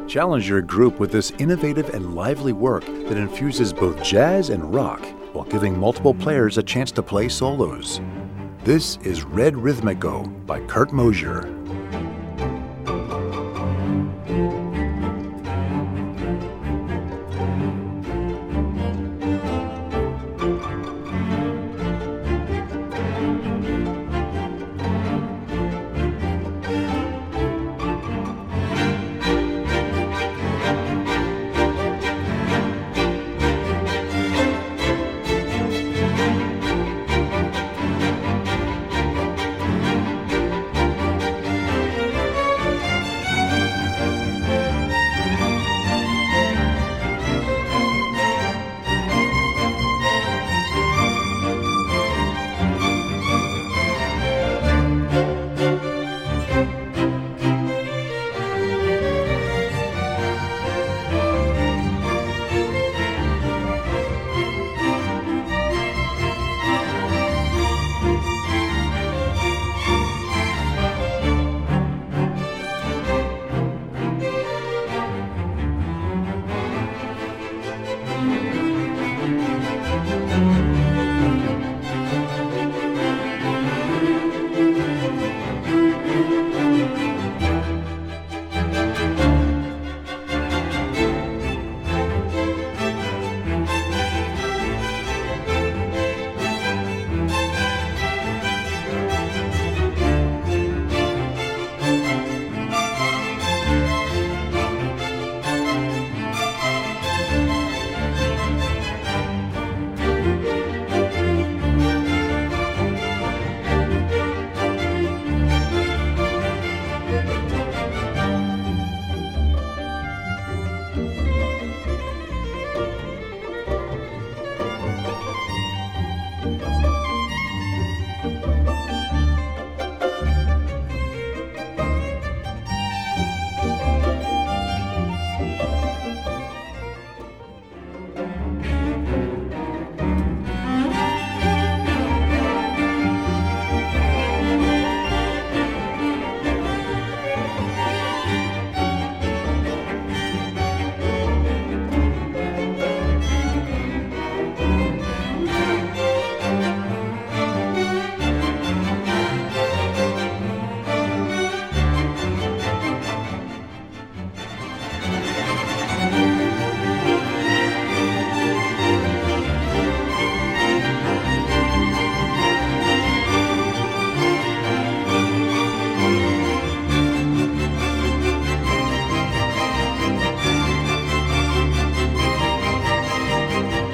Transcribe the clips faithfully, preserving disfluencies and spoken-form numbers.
Challenge your group with this innovative and lively work that infuses both jazz and rock while giving multiple players a chance to play solos. This is Red Rhythmico by Kurt Mosier.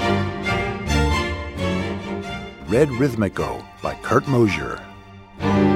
Red Rhythmico by Kurt Mosier.